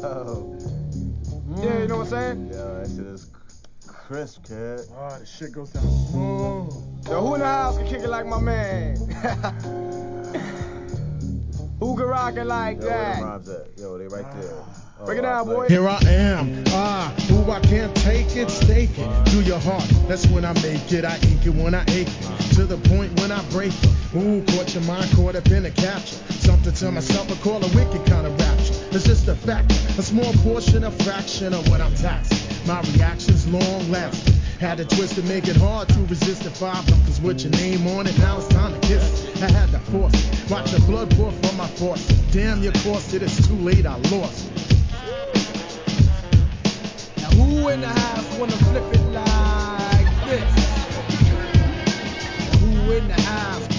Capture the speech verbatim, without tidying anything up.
Yo. Mm. Yeah, you know what I'm saying? Yo, that shit is crisp, kid. Oh, the shit goes down smooth. Yo, who in the house can kick it like my man? Who can rock it like Yo, that? where the rhymes at? Yo, they right there. Oh, break it down, boy. Here I am, ah, who I can't take it, stake it. Do your heart, that's when I make it. I ink it when I ache it, to the point when I break it. Ooh, caught your mind caught up in a capture. Something to myself, I call a wicked kind of rapture. It's just a fact, a small portion, a fraction of what I'm taxing. My reaction's long lasting. Had to twist to make it hard to resist the five cause with your name on it, now it's time to kiss it. I had to force it, watch the blood pour from my force. Damn, you cost it, it's too late, I lost it. Now who in the house wanna flip it like this? Now who in the house